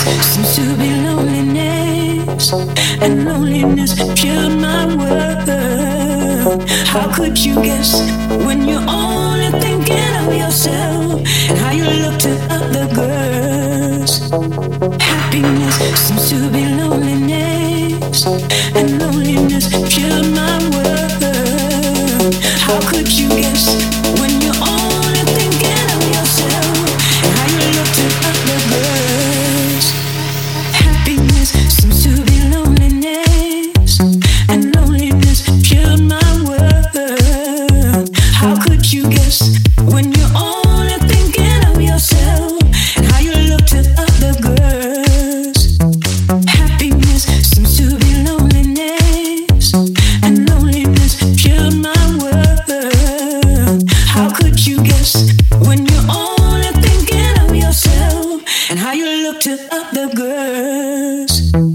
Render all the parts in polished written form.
Happiness seems to be loneliness, and loneliness filled my world. How could you guess when you're only thinking of yourself and how you look to other girls? Happiness seems to be loneliness, and loneliness filled my world. How could you guess when you're only thinking of yourself and how you look to other girls? Happiness seems to be loneliness, and loneliness filled my world. How could you guess when you're only thinking of yourself and how you look to other girls? Happiness seems to be loneliness, and loneliness filled my world. How could you guess when you're only thinking of yourself and how you look to other girls?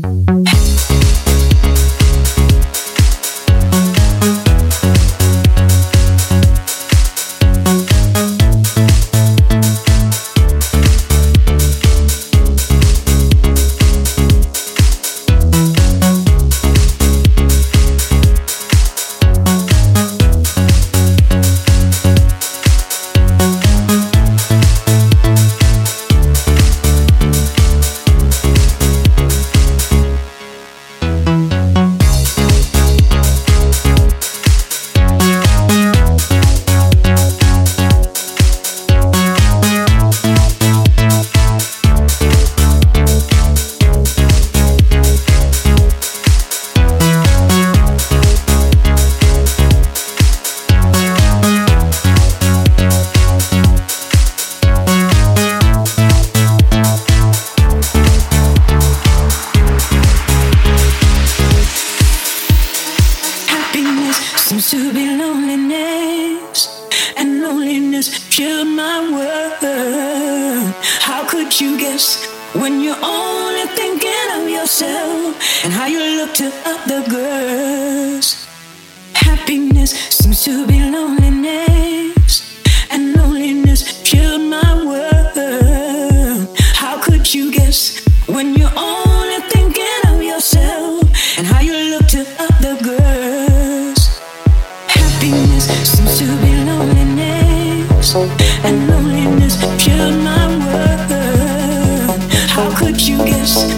Seems to be loneliness, and loneliness filled my world. How could you guess when you're only thinking of yourself and how you look to other girls? Happiness seems to be loneliness, and loneliness filled my world. How could you guess when you're only thinking of yourself and how you look to other girls? Happiness seems to be loneliness, and loneliness filled my world. How could you guess